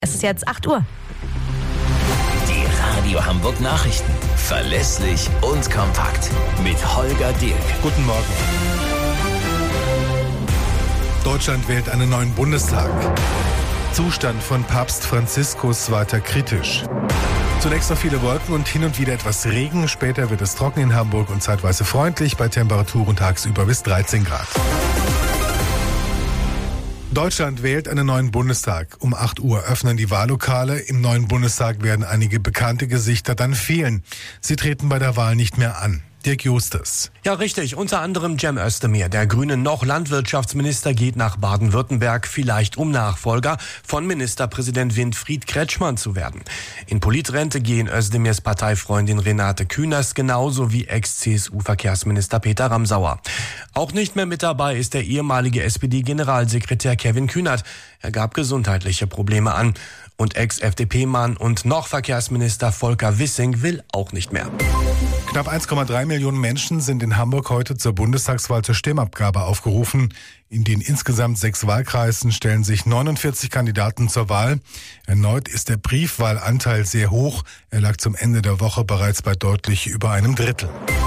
Es ist jetzt 8 Uhr. Die Radio Hamburg Nachrichten. Verlässlich und kompakt. Mit Holger Dirk. Guten Morgen. Deutschland wählt einen neuen Bundestag. Zustand von Papst Franziskus weiter kritisch. Zunächst noch viele Wolken und hin und wieder etwas Regen. Später wird es trocken in Hamburg und zeitweise freundlich bei Temperaturen tagsüber bis 13 Grad. Deutschland wählt einen neuen Bundestag. Um 8 Uhr öffnen die Wahllokale. Im neuen Bundestag werden einige bekannte Gesichter dann fehlen. Sie treten bei der Wahl nicht mehr an. Dirk Justus. Ja, richtig. Unter anderem Cem Özdemir, der grüne noch Landwirtschaftsminister, geht nach Baden-Württemberg, vielleicht um Nachfolger von Ministerpräsident Winfried Kretschmann zu werden. In Politrente gehen Özdemirs Parteifreundin Renate Künast genauso wie Ex-CSU-Verkehrsminister Peter Ramsauer. Auch nicht mehr mit dabei ist der ehemalige SPD-Generalsekretär Kevin Kühnert. Er gab gesundheitliche Probleme an. Und Ex-FDP-Mann und noch Verkehrsminister Volker Wissing will auch nicht mehr. Knapp 1,3 Millionen Menschen sind in Hamburg heute zur Bundestagswahl zur Stimmabgabe aufgerufen. In den insgesamt 6 Wahlkreisen stellen sich 49 Kandidaten zur Wahl. Erneut ist der Briefwahlanteil sehr hoch. Er lag zum Ende der Woche bereits bei deutlich über einem Drittel.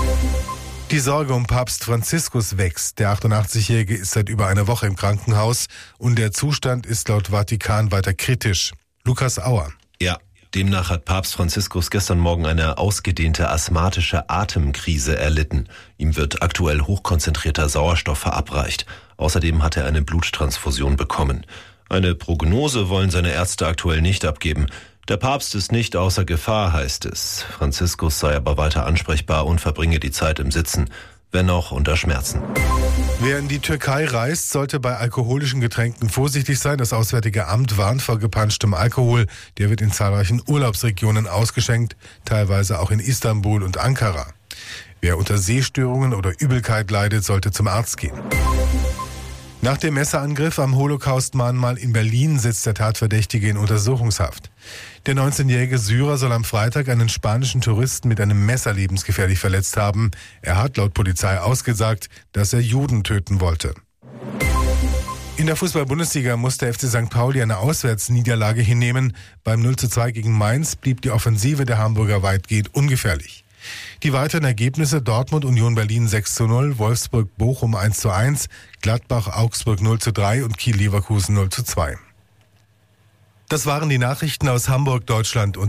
Die Sorge um Papst Franziskus wächst. Der 88-Jährige ist seit über einer Woche im Krankenhaus und der Zustand ist laut Vatikan weiter kritisch. Lukas Auer. Ja, demnach hat Papst Franziskus gestern Morgen eine ausgedehnte asthmatische Atemkrise erlitten. Ihm wird aktuell hochkonzentrierter Sauerstoff verabreicht. Außerdem hat er eine Bluttransfusion bekommen. Eine Prognose wollen seine Ärzte aktuell nicht abgeben. Der Papst ist nicht außer Gefahr, heißt es. Franziskus sei aber weiter ansprechbar und verbringe die Zeit im Sitzen, wenn auch unter Schmerzen. Wer in die Türkei reist, sollte bei alkoholischen Getränken vorsichtig sein. Das Auswärtige Amt warnt vor gepanschtem Alkohol. Der wird in zahlreichen Urlaubsregionen ausgeschenkt, teilweise auch in Istanbul und Ankara. Wer unter Sehstörungen oder Übelkeit leidet, sollte zum Arzt gehen. Nach dem Messerangriff am Holocaust-Mahnmal in Berlin sitzt der Tatverdächtige in Untersuchungshaft. Der 19-jährige Syrer soll am Freitag einen spanischen Touristen mit einem Messer lebensgefährlich verletzt haben. Er hat laut Polizei ausgesagt, dass er Juden töten wollte. In der Fußball-Bundesliga musste der FC St. Pauli eine Auswärtsniederlage hinnehmen. Beim 0:2 gegen Mainz blieb die Offensive der Hamburger weitgehend ungefährlich. Die weiteren Ergebnisse: Dortmund Union Berlin 6:0, Wolfsburg Bochum 1:1, Gladbach Augsburg 0:3 und Kiel Leverkusen 0:2. Das waren die Nachrichten aus Hamburg, Deutschland und